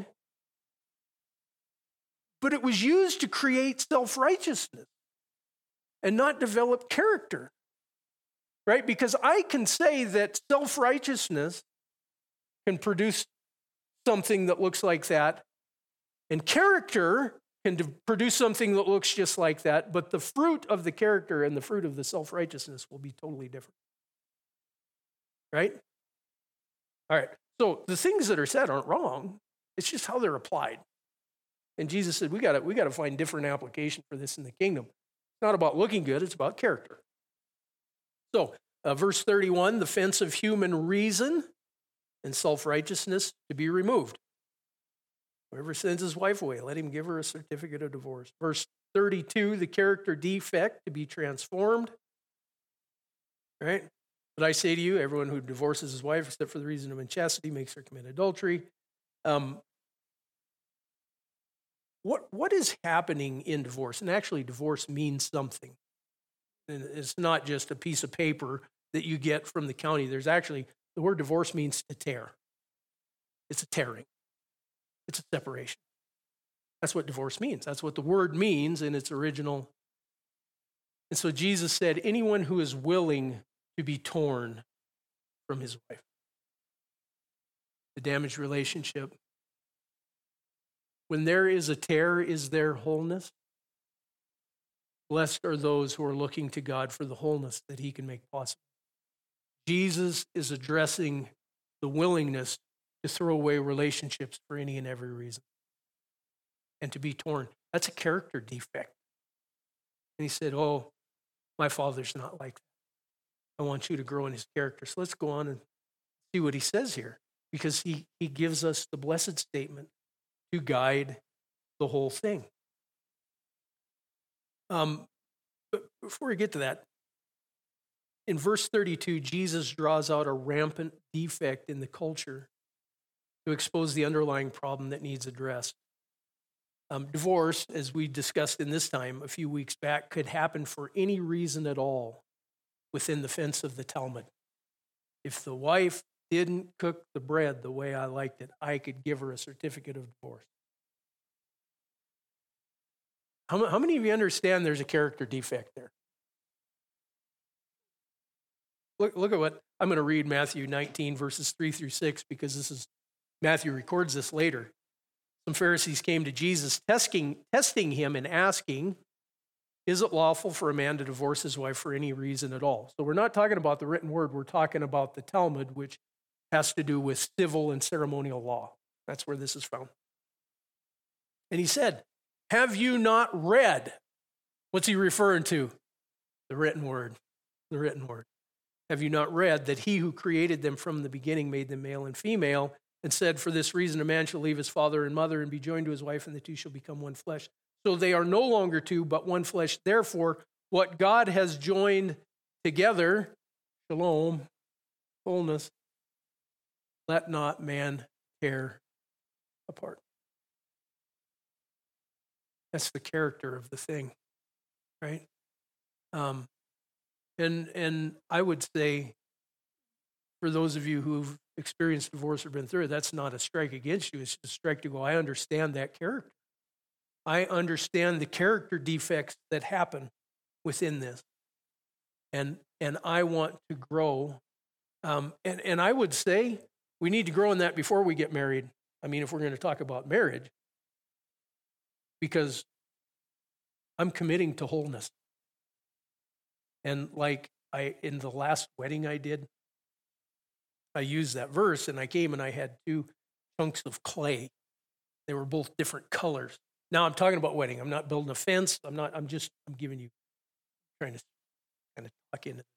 but it was used to create self-righteousness and not develop character. right? Because I can say that self-righteousness can produce something that looks like that, and character can produce something that looks just like that, but the fruit of the character and the fruit of the self-righteousness will be totally different, right? All right, so the things that are said aren't wrong. It's just how they're applied. And Jesus said, we got to find different application for this in the kingdom. It's not about looking good, it's about character. So, verse 31, the fence of human reason and self-righteousness to be removed. Whoever sends his wife away, let him give her a certificate of divorce. Verse 32, the character defect to be transformed. Right? But I say to you, everyone who divorces his wife except for the reason of inchastity makes her commit adultery. What is happening in divorce? And actually, divorce means something. And it's not just a piece of paper that you get from the county. There's actually, the word divorce means to tear. It's a tearing. It's a separation. That's what divorce means. That's what the word means in its original. And so Jesus said, anyone who is willing to be torn from his wife, the damaged relationship. When there is a tear, is there wholeness? Blessed are those who are looking to God for the wholeness that he can make possible. Jesus is addressing the willingness to throw away relationships for any and every reason and to be torn. That's a character defect. And he said, oh, my Father's not like that. I want you to grow in his character. So let's go on and see what he says here, because he gives us the blessed statement to guide the whole thing. But before we get to that, in verse 32, Jesus draws out a rampant defect in the culture to expose the underlying problem that needs addressed. Divorce, as we discussed in this time a few weeks back, could happen for any reason at all within the fence of the Talmud. If the wife didn't cook the bread the way I liked it, I could give her a certificate of divorce. How many of you understand there's a character defect there? Look at what I'm going to read, Matthew 19, verses 3 through 6, because Matthew records this later. Some Pharisees came to Jesus, testing him and asking, is it lawful for a man to divorce his wife for any reason at all? So we're not talking about the written word, we're talking about the Talmud, which has to do with civil and ceremonial law. That's where this is found. And he said, have you not read? What's he referring to? The written word. The written word. Have you not read that he who created them from the beginning made them male and female, and said, for this reason a man shall leave his father and mother and be joined to his wife, and the two shall become one flesh. So they are no longer two, but one flesh. Therefore, what God has joined together, shalom, wholeness, let not man tear apart. That's the character of the thing, right? And I would say, for those of you who've experienced divorce or been through it, that's not a strike against you. It's a strike to go, I understand that character. I understand the character defects that happen within this. And I want to grow. And I would say we need to grow in that before we get married. I mean, if we're going to talk about marriage, because I'm committing to wholeness. And like in the last wedding I did, I used that verse, and I came and I had 2 chunks of clay. They were both different colors. Now I'm talking about wedding. I'm not building a fence. I'm giving you, trying to kind of talk into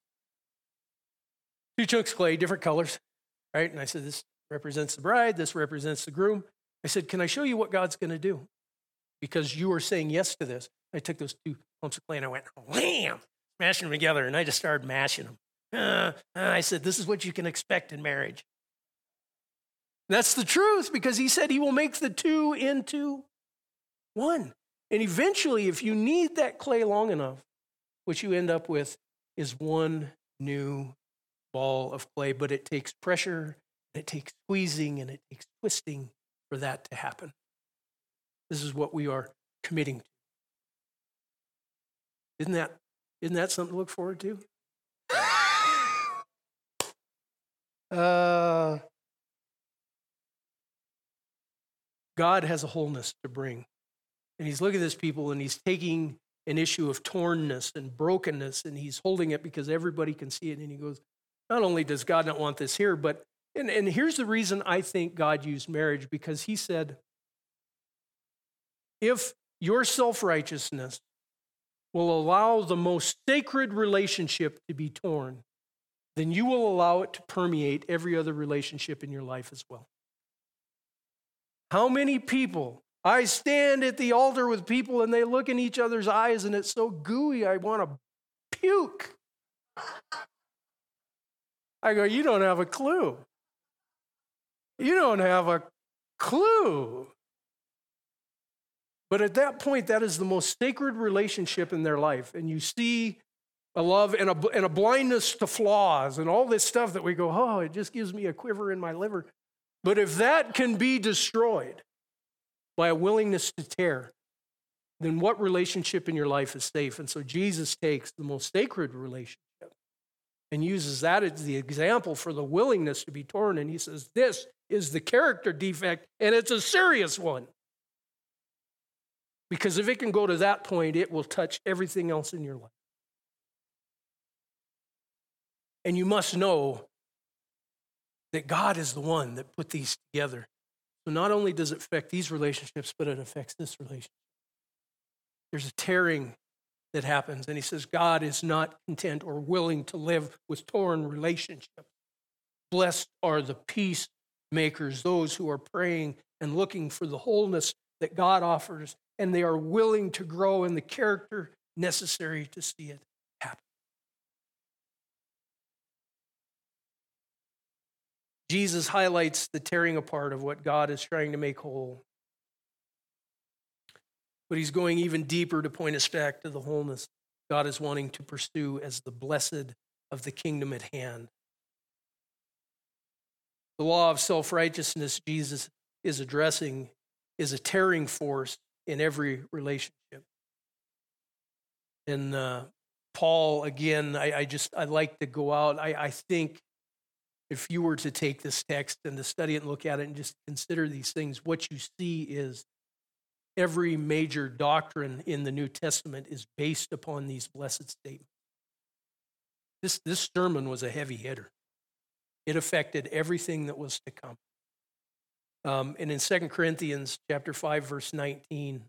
2 chunks of clay, different colors, right? And I said, this represents the bride. This represents the groom. I said, can I show you what God's going to do? Because you are saying yes to this. I took those 2 lumps of clay and I went, wham, smashing them together, and I just started mashing them. I said, this is what you can expect in marriage. That's the truth, because he said he will make the 2 into 1. And eventually, if you knead that clay long enough, what you end up with is one new ball of clay. But it takes pressure, and it takes squeezing, and it takes twisting for that to happen. This is what we are committing to. Isn't that something to look forward to? God has a wholeness to bring. And he's looking at this people and he's taking an issue of tornness and brokenness and he's holding it because everybody can see it. And he goes, not only does God not want this here, but, and here's the reason I think God used marriage, because he said, if your self-righteousness will allow the most sacred relationship to be torn, then you will allow it to permeate every other relationship in your life as well. How many people, I stand at the altar with people and they look in each other's eyes and it's so gooey, I want to puke. I go, you don't have a clue. You don't have a clue. But at that point, that is the most sacred relationship in their life. And you see a love and a blindness to flaws and all this stuff that we go, oh, it just gives me a quiver in my liver. But if that can be destroyed by a willingness to tear, then what relationship in your life is safe? And so Jesus takes the most sacred relationship and uses that as the example for the willingness to be torn. And he says, this is the character defect, and it's a serious one. Because if it can go to that point, it will touch everything else in your life. And you must know that God is the one that put these together. So not only does it affect these relationships, but it affects this relationship. There's a tearing that happens. And he says, God is not content or willing to live with torn relationships. Blessed are the peacemakers, those who are praying and looking for the wholeness that God offers, and they are willing to grow in the character necessary to see it happen. Jesus highlights the tearing apart of what God is trying to make whole. But he's going even deeper to point us back to the wholeness God is wanting to pursue as the blessed of the kingdom at hand. The law of self-righteousness Jesus is addressing is a tearing force in every relationship. And Paul, again, I like to go out. I think if you were to take this text and to study it and look at it and just consider these things, what you see is every major doctrine in the New Testament is based upon these blessed statements. This sermon was a heavy hitter. It affected everything that was to come. And in 2 Corinthians chapter 5, verse 19,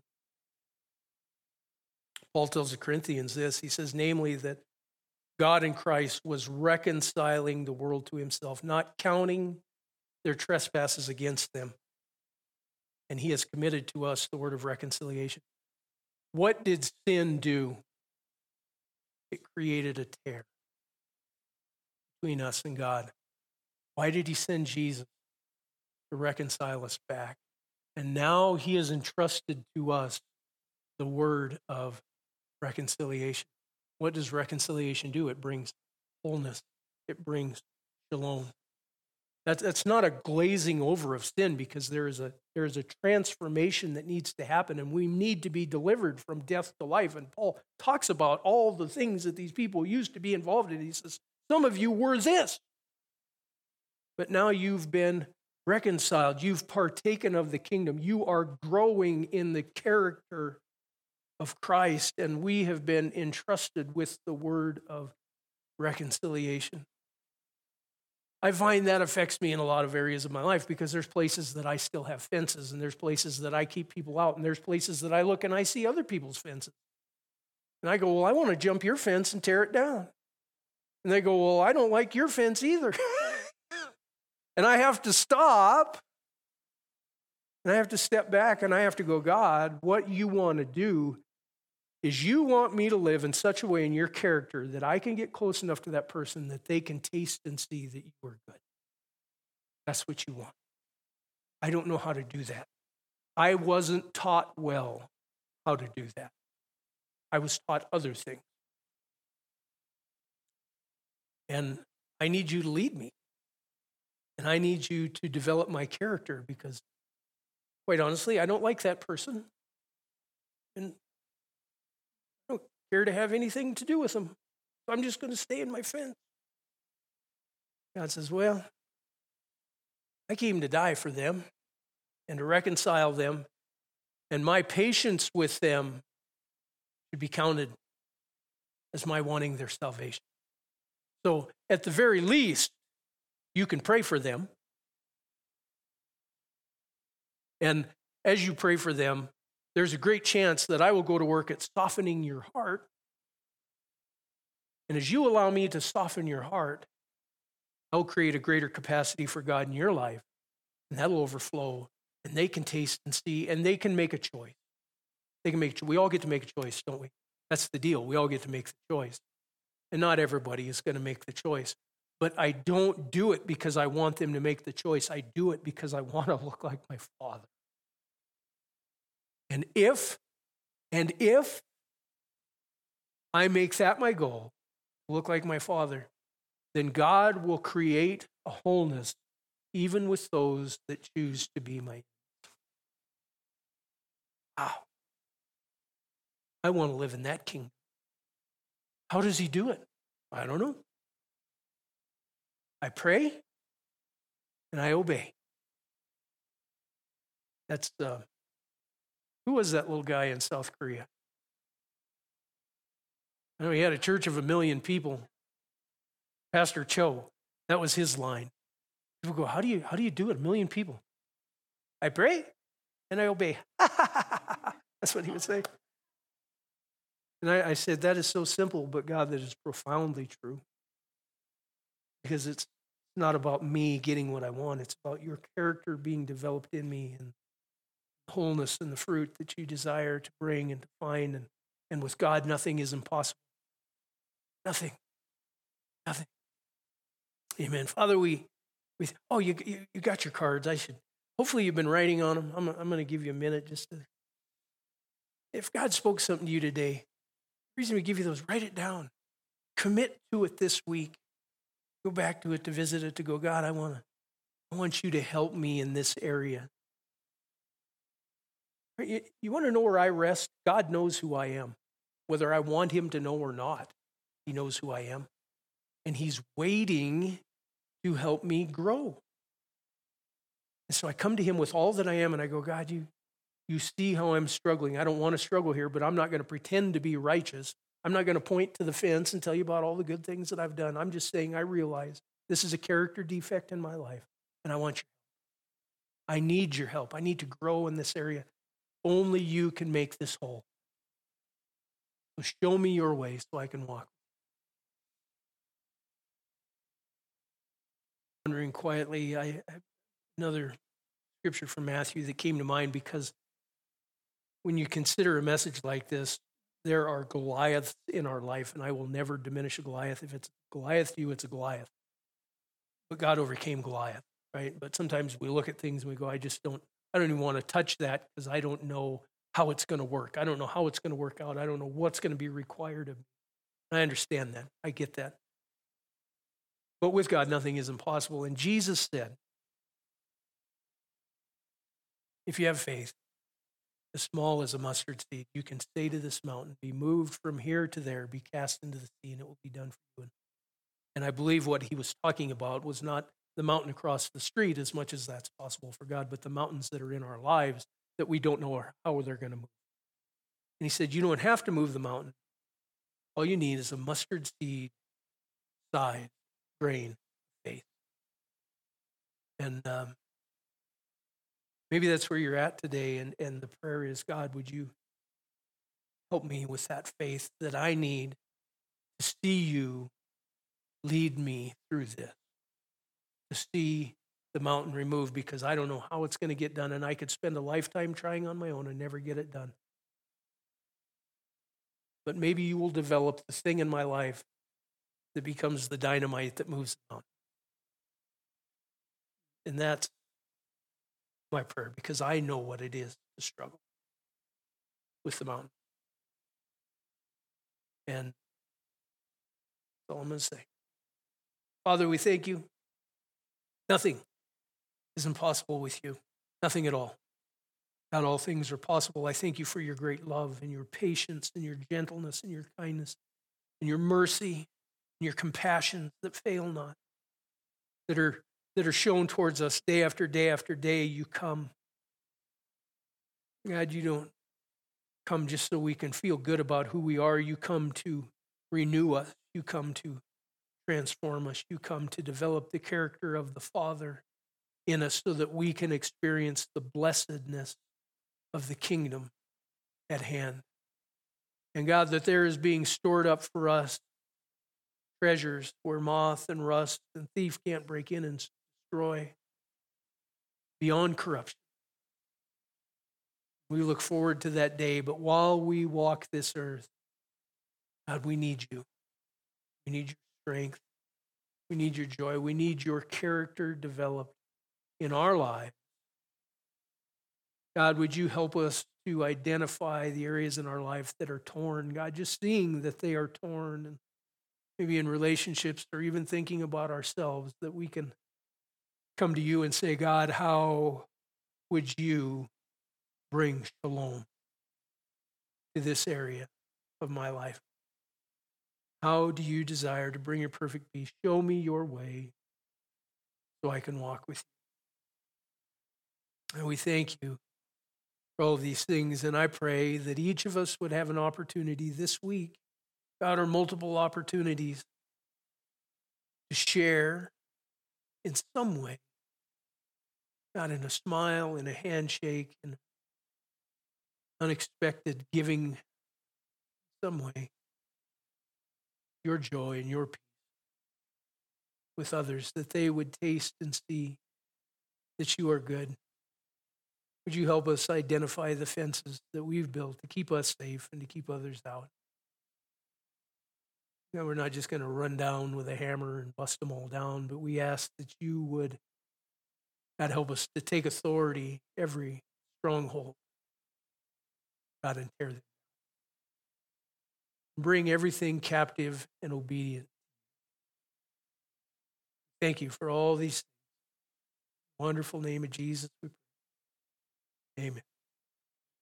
Paul tells the Corinthians this. He says, namely, that God in Christ was reconciling the world to himself, not counting their trespasses against them. And he has committed to us the word of reconciliation. What did sin do? It created a tear between us and God. Why did he send Jesus? To reconcile us back. And now he has entrusted to us the word of reconciliation. What does reconciliation do? It brings wholeness. It brings shalom. That's not a glazing over of sin, because there is a transformation that needs to happen, and we need to be delivered from death to life. And Paul talks about all the things that these people used to be involved in. He says, some of you were this, but now you've been reconciled. You've partaken of the kingdom. You are growing in the character of Christ, and we have been entrusted with the word of reconciliation. I find that affects me in a lot of areas of my life, because there's places that I still have fences, and there's places that I keep people out, and there's places that I look and I see other people's fences. And I go, well, I want to jump your fence and tear it down. And they go, well, I don't like your fence either. And I have to stop, and I have to step back, and I have to go, God, what you want to do is you want me to live in such a way in your character that I can get close enough to that person that they can taste and see that you are good. That's what you want. I don't know how to do that. I wasn't taught well how to do that. I was taught other things. And I need you to lead me. And I need you to develop my character, because, quite honestly, I don't like that person. And I don't care to have anything to do with them. So I'm just going to stay in my fence. God says, well, I came to die for them and to reconcile them, and my patience with them should be counted as my wanting their salvation. So at the very least, you can pray for them. And as you pray for them, there's a great chance that I will go to work at softening your heart. And as you allow me to soften your heart, I'll create a greater capacity for God in your life. And that'll overflow. And they can taste and see, and they can make a choice. We all get to make a choice, don't we? That's the deal. We all get to make the choice. And not everybody is going to make the choice. But I don't do it because I want them to make the choice. I do it because I want to look like my Father. And if I make that my goal, look like my Father, then God will create a wholeness even with those that choose to be my enemies. Wow. I want to live in that kingdom. How does he do it? I don't know. I pray and I obey. That's who was that little guy in South Korea? I know he had a church of 1 million people. Pastor Cho, that was his line. People go, how do you do it? 1 million people. I pray and I obey. That's what he would say. And I said, that is so simple, but God, that is profoundly true. Because it's not about me getting what I want. It's about your character being developed in me and wholeness and the fruit that you desire to bring and to find. And with God, nothing is impossible. Nothing. Nothing. Amen. Father, you got your cards. Hopefully you've been writing on them. I'm going to give you a minute just to, if God spoke something to you today, the reason we give you those, write it down. Commit to it this week. Go back to it, to visit it, to go, God, I want you to help me in this area. You want to know where I rest? God knows who I am. Whether I want him to know or not, he knows who I am. And he's waiting to help me grow. And so I come to him with all that I am, and I go, God, you see how I'm struggling. I don't want to struggle here, but I'm not going to pretend to be righteous. I'm not going to point to the fence and tell you about all the good things that I've done. I'm just saying I realize this is a character defect in my life, and I want you. I need your help. I need to grow in this area. Only you can make this whole. So show me your way so I can walk. Wondering quietly, I another scripture from Matthew that came to mind, because when you consider a message like this, there are Goliaths in our life, and I will never diminish a Goliath. If it's Goliath to you, it's a Goliath. But God overcame Goliath, right? But sometimes we look at things and we go, I don't even want to touch that because I don't know how it's going to work. I don't know how it's going to work out. I don't know what's going to be required of me. I understand that. I get that. But with God, nothing is impossible. And Jesus said, if you have faith, as small as a mustard seed, you can say to this mountain, be moved from here to there, be cast into the sea, and it will be done for you. And I believe what he was talking about was not the mountain across the street, as much as that's possible for God, but the mountains that are in our lives that we don't know how they're going to move. And he said, you don't have to move the mountain. All you need is a mustard seed size grain of faith. And maybe that's where you're at today, and the prayer is, God, would you help me with that faith that I need to see you lead me through this, to see the mountain removed, because I don't know how it's going to get done, and I could spend a lifetime trying on my own and never get it done. But maybe you will develop the thing in my life that becomes the dynamite that moves the mountain. And that's my prayer, because I know what it is to struggle with the mountain. And that's all I'm going to say. Father, we thank you. Nothing is impossible with you. Nothing at all. God, all things are possible. I thank you for your great love and your patience and your gentleness and your kindness and your mercy and your compassion that fail not, that are that are shown towards us day after day after day, you come. God, you don't come just so we can feel good about who we are. You come to renew us. You come to transform us. You come to develop the character of the Father in us so that we can experience the blessedness of the kingdom at hand. And God, that there is being stored up for us treasures where moth and rust and thief can't break in and destroy, beyond corruption. We look forward to that day, but while we walk this earth, God, we need you. We need your strength. We need your joy. We need your character developed in our lives. God, would you help us to identify the areas in our life that are torn? God, just seeing that they are torn, and maybe in relationships or even thinking about ourselves, that we can come to you and say, God, how would you bring shalom to this area of my life? How do you desire to bring your perfect peace? Show me your way so I can walk with you. And we thank you for all of these things. And I pray that each of us would have an opportunity this week, God, or multiple opportunities to share in some way, God, in a smile, in a handshake, in unexpected giving, some way, your joy and your peace with others, that they would taste and see that you are good. Would you help us identify the fences that we've built to keep us safe and to keep others out? Now, we're not just going to run down with a hammer and bust them all down, but we ask that you would, God, help us to take authority, every stronghold, God, and tear them. Bring everything captive and obedient. Thank you for all these things. In the wonderful name of Jesus, we pray. Amen.